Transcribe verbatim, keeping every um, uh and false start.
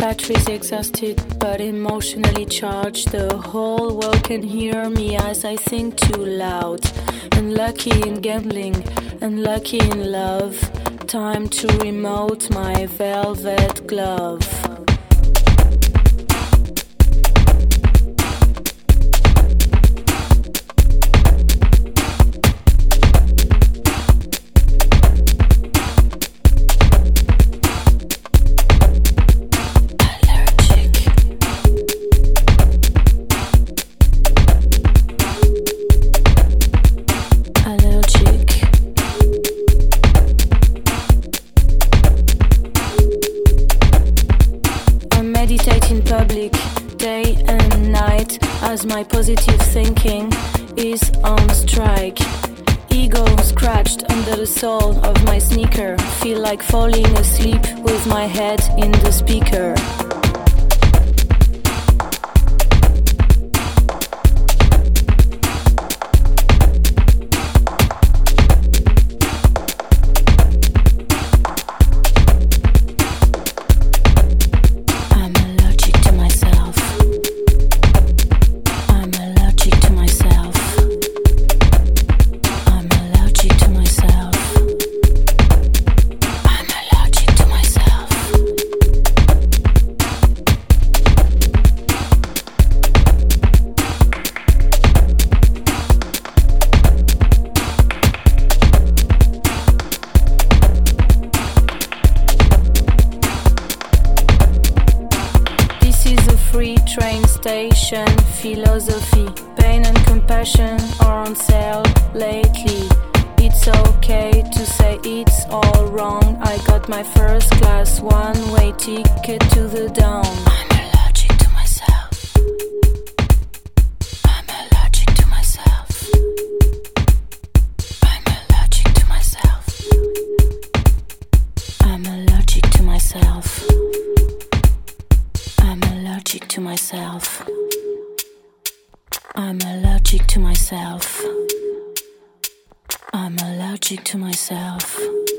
batteries exhausted but emotionally charged. The whole world can hear me as I think too loud. Unlucky in gambling, unlucky in love. Time to remote my velvet glove. Public, day and night, as my positive thinking is on strike. Ego scratched under the sole of my sneaker. Feel like falling asleep with my head in the speaker. Train station philosophy. Pain and compassion are on sale lately. It's okay to say it's all wrong. I got my first class one-way ticket to the dawn. I'm allergic to myself. I'm allergic to myself. I'm allergic to myself. I'm allergic to myself. I'm allergic to myself. I'm allergic to myself. I'm allergic to myself.